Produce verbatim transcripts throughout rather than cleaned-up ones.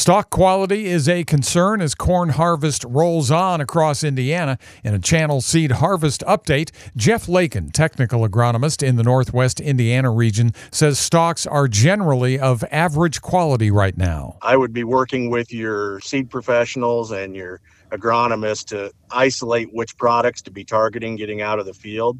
Stalk quality is a concern as corn harvest rolls on across Indiana. In a Channel Seed Harvest update, Jeff Lakin, technical agronomist in the Northwest Indiana region, says stalks are generally of average quality right now. I would be working with your seed professionals and your agronomists to isolate which products to be targeting getting out of the field.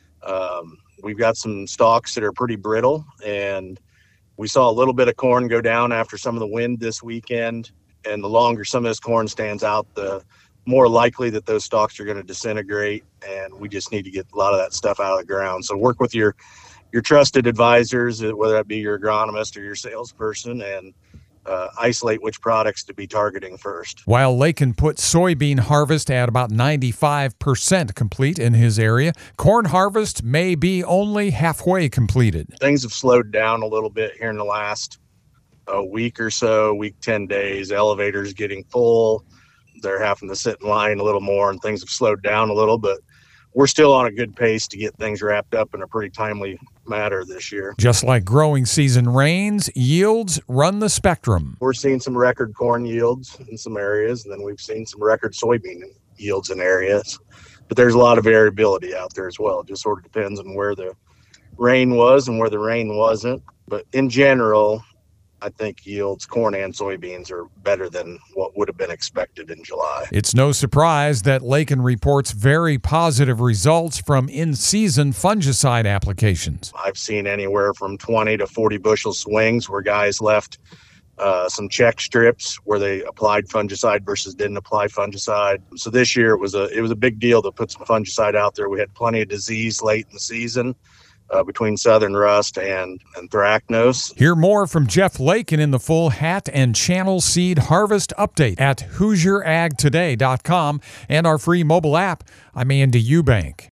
Um, we've got some stalks that are pretty brittle, and we saw a little bit of corn go down after some of the wind this weekend, and the longer some of this corn stands out, the more likely that those stalks are going to disintegrate, and we just need to get a lot of that stuff out of the ground. So work with your your trusted advisors, whether that be your agronomist or your salesperson, and uh, isolate which products to be targeting first. While Lakin put soybean harvest at about ninety-five percent complete in his area, corn harvest may be only halfway completed. Things have slowed down a little bit here in the last uh, week or so, week, ten days. Elevators getting full. They're having to sit in line a little more, and things have slowed down a little, but we're still on a good pace to get things wrapped up in a pretty timely manner this year. Just like growing season rains, yields run the spectrum. We're seeing some record corn yields in some areas, and then we've seen some record soybean yields in areas. But there's a lot of variability out there as well. It just sort of depends on where the rain was and where the rain wasn't. But in general, I think yields, corn and soybeans, are better than what would have been expected in July. It's no surprise that Lakin reports very positive results from in-season fungicide applications. I've seen anywhere from twenty to forty bushel swings where guys left uh, some check strips where they applied fungicide versus didn't apply fungicide. So this year it was a it was a big deal to put some fungicide out there. We had plenty of disease late in the season. Uh, between southern rust and anthracnose. Hear more from Jeff Lakin in the full Hat and Channel Seed Harvest update at Hoosier Ag Today dot com and our free mobile app. I'm Andy Eubank.